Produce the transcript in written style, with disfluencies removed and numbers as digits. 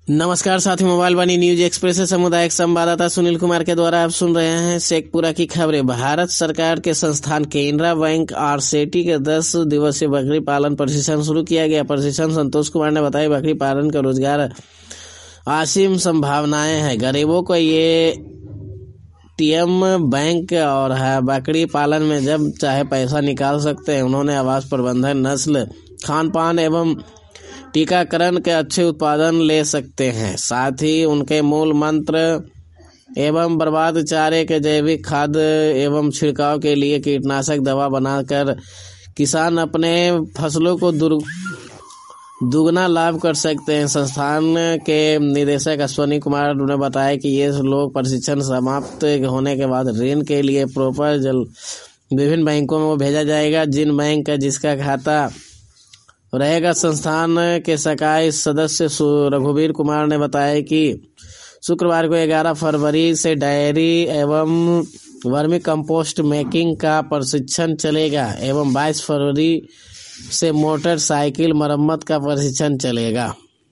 नमस्कार साथी, मोबाइल वाणी news express से सामुदायिक संवाददाता सुनील कुमार के द्वारा आप सुन रहे हैं शेखपुरा की खबरें। भारत सरकार के संस्थान केनरा बैंक आरसेटी के 10 दिवसीय बकरी पालन प्रशिक्षण शुरू किया गया। प्रशिक्षण संतोष कुमार ने बताया, बकरी पालन का रोजगार असीम संभावनाएं हैं। गरीबों को ये टीएम बैंक और है बकरी पालन में जब चाहे पैसा निकाल सकते हैं। उन्होंने आवास प्रबंधन, नस्ल, खान पान एवं टीकाकरण के अच्छे उत्पादन ले सकते हैं। साथ ही उनके मूल मंत्र एवं बर्बाद चारे के जैविक खाद एवं छिड़काव के लिए कीटनाशक दवा बनाकर किसान अपने फसलों को दुगना लाभ कर सकते हैं। संस्थान के निदेशक अश्वनी कुमार ने बताया कि ये लोग प्रशिक्षण समाप्त होने के बाद ऋण के लिए प्रपोजल विभिन्न बैंकों में भेजा जाएगा। जिन बैंक का जिसका खाता रहेगा। संस्थान के शाखा सदस्य रघुवीर कुमार ने बताया कि शुक्रवार को 11 फरवरी से डायरी एवं वर्मी कंपोस्ट मेकिंग का प्रशिक्षण चलेगा एवं 22 फरवरी से मोटरसाइकिल मरम्मत का प्रशिक्षण चलेगा।